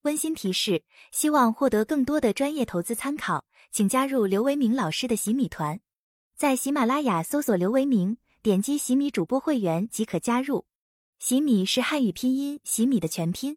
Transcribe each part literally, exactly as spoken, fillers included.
温馨提示：希望获得更多的专业投资参考，请加入刘维明老师的洗米团。在喜马拉雅搜索刘维明，点击洗米主播会员即可加入。洗米是汉语拼音洗米的全拼。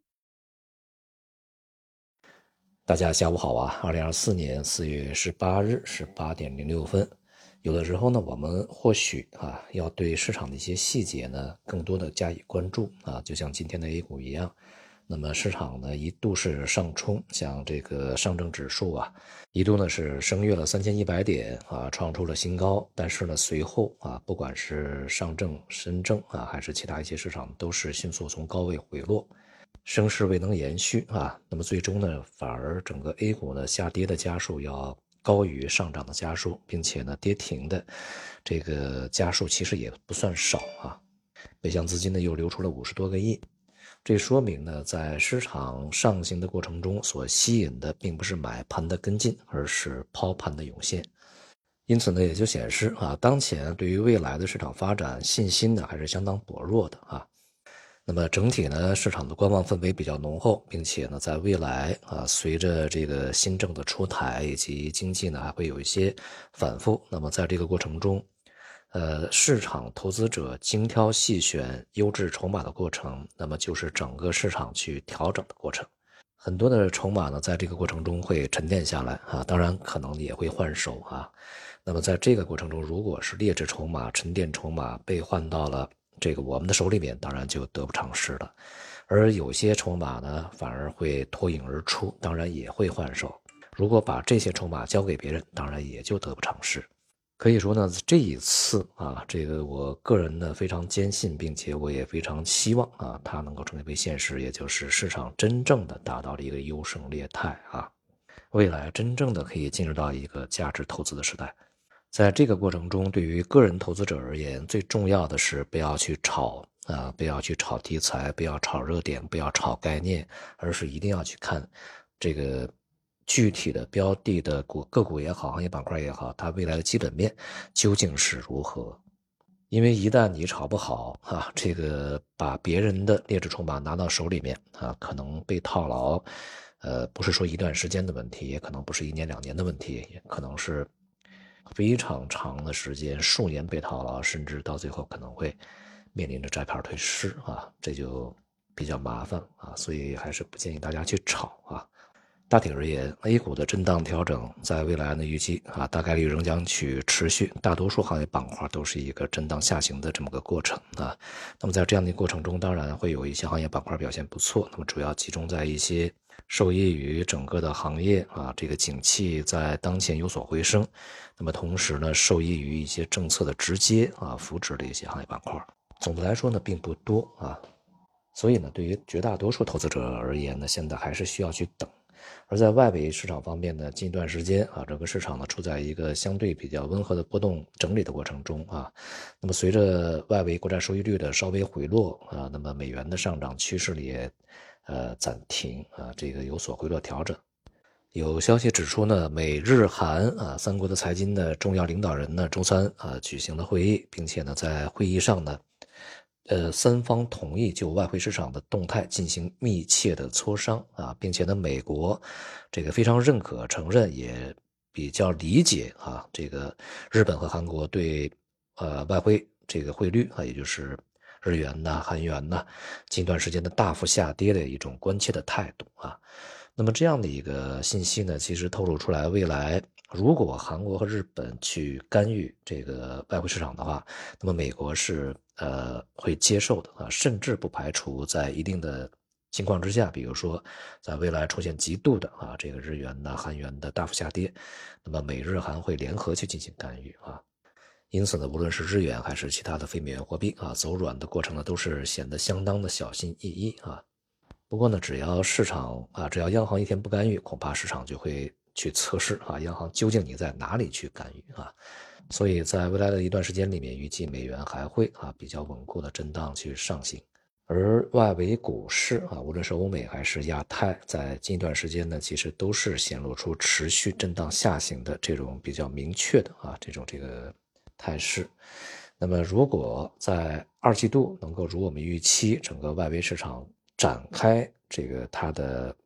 大家下午好啊！二零二四年四月十八日是八点零六分。有的时候呢，我们或许啊要对市场的一些细节呢更多的加以关注啊，就像今天的 A 股一样。那么市场呢一度是上冲，像这个上证指数啊，一度呢是升越了三千一百点啊，创出了新高。但是呢随后啊，不管是上证、深证啊，还是其他一些市场，都是迅速从高位回落，升势未能延续啊。那么最终呢，反而整个 A 股呢下跌的家数要高于上涨的家数，并且呢跌停的这个家数其实也不算少啊。北向资金呢又流出了五十多个亿。这说明呢，在市场上行的过程中所吸引的并不是买盘的跟进，而是抛盘的涌现。因此呢，也就显示啊，当前对于未来的市场发展信心呢还是相当薄弱的啊。那么整体呢，市场的观望氛围比较浓厚，并且呢，在未来啊，随着这个新政的出台以及经济呢还会有一些反复。那么在这个过程中，呃，市场投资者精挑细选优质筹码的过程，那么就是整个市场去调整的过程。很多的筹码呢，在这个过程中会沉淀下来啊，当然可能也会换手啊。那么在这个过程中，如果是劣质筹码、沉淀筹码被换到了这个我们的手里面，当然就得不偿失了。而有些筹码呢，反而会脱颖而出，当然也会换手。如果把这些筹码交给别人，当然也就得不偿失。可以说呢，这一次啊，这个我个人呢非常坚信，并且我也非常希望啊，它能够成为现实，也就是市场真正的达到了一个优胜劣汰啊，未来真正的可以进入到一个价值投资的时代。在这个过程中，对于个人投资者而言，最重要的是不要去炒啊，不要去炒题材，不要炒热点，不要炒概念，而是一定要去看这个具体的标的的股个股也好，行业板块也好，它未来的基本面究竟是如何。因为一旦你炒不好啊，这个把别人的劣质筹码拿到手里面啊，可能被套牢，呃，不是说一段时间的问题，也可能不是一年两年的问题，也可能是非常长的时间，数年被套牢，甚至到最后可能会面临着摘牌退市啊，这就比较麻烦啊，所以还是不建议大家去炒啊。大体而言 ，A 股的震荡调整在未来的预期啊，大概率仍将去持续，大多数行业板块都是一个震荡下行的这么个过程啊。那么在这样的过程中，当然会有一些行业板块表现不错，那么主要集中在一些受益于整个的行业啊，这个景气在当前有所回升，那么同时呢，受益于一些政策的直接啊扶持的一些行业板块，总的来说呢，并不多啊。所以呢，对于绝大多数投资者而言呢，现在还是需要去等。而在外围市场方面呢，近一段时间啊，整个市场呢处在一个相对比较温和的波动整理的过程中啊。那么随着外围国债收益率的稍微回落啊，那么美元的上涨趋势也呃暂停啊，这个有所回落调整。有消息指出呢，美日韩啊三国的财经的重要领导人呢周三啊举行了会议，并且呢在会议上呢。呃，三方同意就外汇市场的动态进行密切的磋商啊，并且呢，美国这个非常认可、承认，也比较理解啊，这个日本和韩国对呃外汇这个汇率啊，也就是日元呐、韩元呐，近段时间的大幅下跌的一种关切的态度啊。那么这样的一个信息呢，其实透露出来，未来如果韩国和日本去干预这个外汇市场的话，那么美国是呃会接受的啊，甚至不排除在一定的情况之下，比如说在未来出现极度的啊这个日元的韩元的大幅下跌，那么美日韩会联合去进行干预啊。因此呢，无论是日元还是其他的非美元货币啊，走软的过程呢，都是显得相当的小心翼翼啊。不过呢，只要市场啊，只要央行一天不干预，恐怕市场就会去测试啊，央行究竟你在哪里去干预啊？所以在未来的一段时间里面，预计美元还会啊比较稳固的震荡去上行。而外围股市啊，无论是欧美还是亚太，在近一段时间呢，其实都是显露出持续震荡下行的这种比较明确的啊这种这个态势。那么如果在二季度能够如我们预期，整个外围市场展开这个它的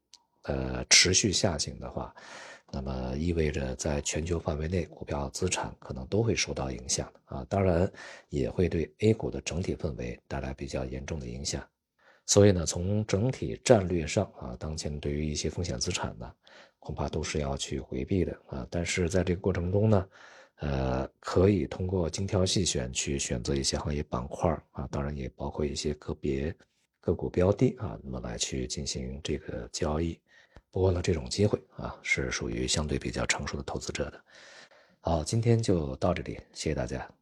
呃持续下行的话，那么意味着在全球范围内股票资产可能都会受到影响啊，当然也会对 A 股的整体氛围带来比较严重的影响。所以呢，从整体战略上啊，当前对于一些风险资产呢，恐怕都是要去回避的啊。但是在这个过程中呢，呃，可以通过精挑细选去选择一些行业板块啊，当然也包括一些个别个股标的啊，那么来去进行这个交易。不过呢，这种机会啊，是属于相对比较成熟的投资者的。好，今天就到这里，谢谢大家。